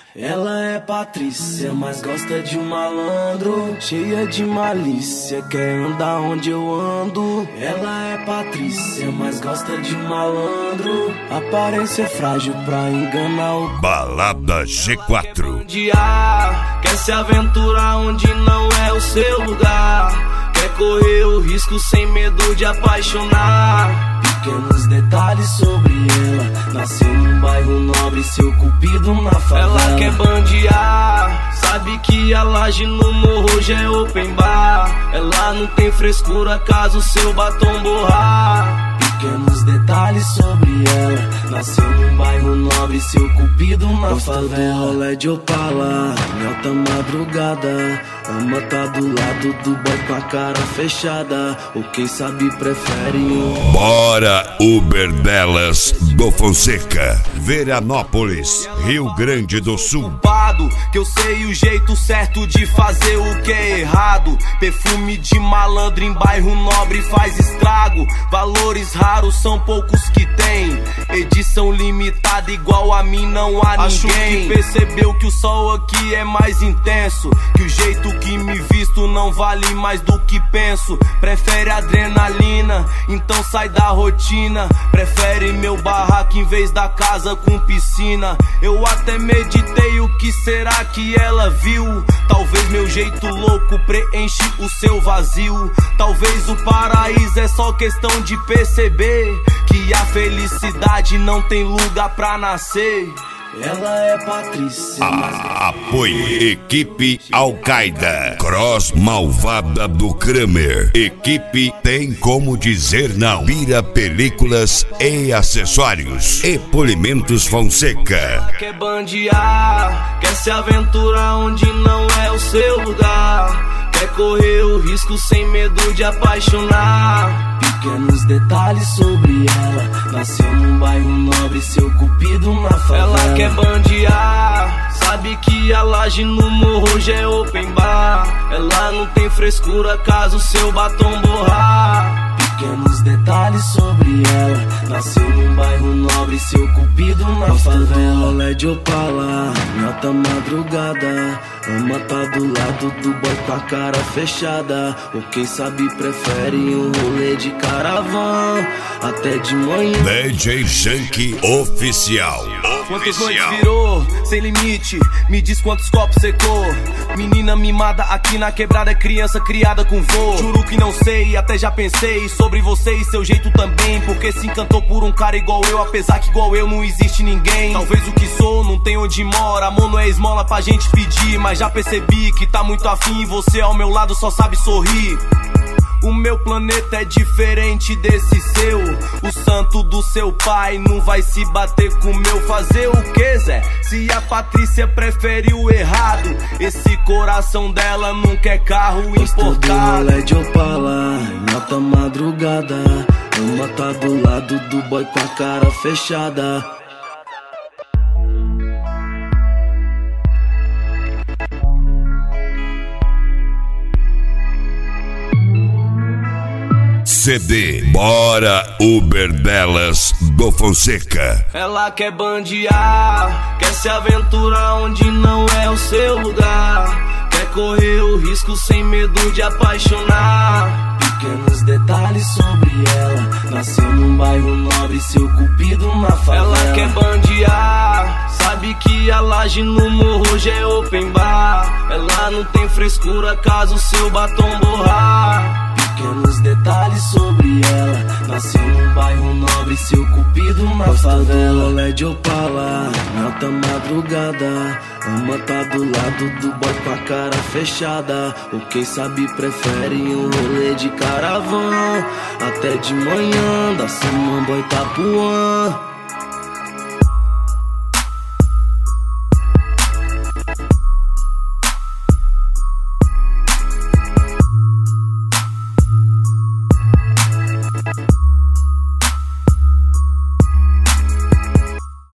Ela é Patrícia, mas gosta de um malandro, cheia de malícia, quer andar onde eu ando. Ela é Patrícia, mas gosta de um malandro, aparência frágil pra enganar o Balada G4. Quer se aventurar onde não é o seu lugar, quer correr o risco sem medo de apaixonar. Pequenos detalhes sobre ela, nasceu num bairro nobre, seu cupido na favela. Ela quer bandear, sabe que a laje no morro já é open bar. Ela não tem frescura caso seu batom borrar. Pequenos detalhes sobre ela, nasceu num bairro nobre, seu cupido na favela. Rolê de Opala, em alta madrugada, ama tá do lado do boy com a cara fechada, ou quem sabe prefere um. Bora Uber delas do Fonseca, Veranópolis, Rio Grande do Sul. Que eu sei o jeito certo de fazer o que é errado. Perfume de malandro em bairro nobre faz estrago. Valores raros são poucos que tem, edição limitada igual a mim não há ninguém. Acho que percebeu que o sol aqui é mais intenso, que o jeito que me visto não vale mais do que penso. Prefere adrenalina, então sai da rotina. Prefere meu barraco em vez da casa com piscina. Eu até meditei o que será que ela viu. Talvez meu jeito louco preenche o seu vazio. Talvez o paraíso é só questão de perceber que a felicidade não tem lugar pra nascer. Ela é Patrícia. Apoio Equipe Al-Qaeda, Cross Malvada do Kramer. Equipe tem como dizer não. Pira películas e acessórios. E Polimentos Fonseca. Quer bandear, quer se aventurar onde não é o seu lugar, quer correr o risco sem medo de apaixonar. Pequenos detalhes sobre ela, nasceu num bairro nobre, seu cupido na favela. Ela quer bandear, sabe que a laje no morro já é open bar. Ela não tem frescura caso seu batom borrar. Pequenos detalhes sobre ela, nasceu num bairro nobre, seu cupido na favela. Rolê de Opala, em alta madrugada, ama tá do lado do boy com a cara fechada, ou quem sabe prefere um rolê de caravana até de manhã. DJ Shank Oficial. Quantas noites virou, sem limite, me diz quantos copos secou. Menina mimada aqui na quebrada, é criança criada com vô. Juro que não sei, até já pensei sobre você e seu jeito também, porque se encantou por um cara igual eu, apesar que igual eu não existe ninguém. Talvez o que sou não tem onde mora, amor não é esmola pra gente pedir, mas já percebi que tá muito afim e você ao meu lado só sabe sorrir. O meu planeta é diferente desse seu, o santo do seu pai não vai se bater com o meu. Fazer o que, Zé? Se a Patrícia prefere o errado, esse coração dela não quer carro importado. Rolê de Opala, em alta madrugada, ama tá do lado do boy com a cara fechada. CD Bora Uber delas do Fonseca. Ela quer bandear, quer se aventurar onde não é o seu lugar, quer correr o risco sem medo de apaixonar. Pequenos detalhes sobre ela, nasceu num bairro nobre, seu cupido na favela. Ela quer bandear, sabe que a laje no morro já é open bar. Ela não tem frescura caso seu batom borrar. Pequenos detalhes sobre ela, nasceu num bairro nobre, seu cupido na favela. Rolê de Opala, em alta madrugada, ama tá do lado do boy com a cara fechada, ou quem sabe prefere um rolê de caravana até de manhã, da Samambaia Itapuã.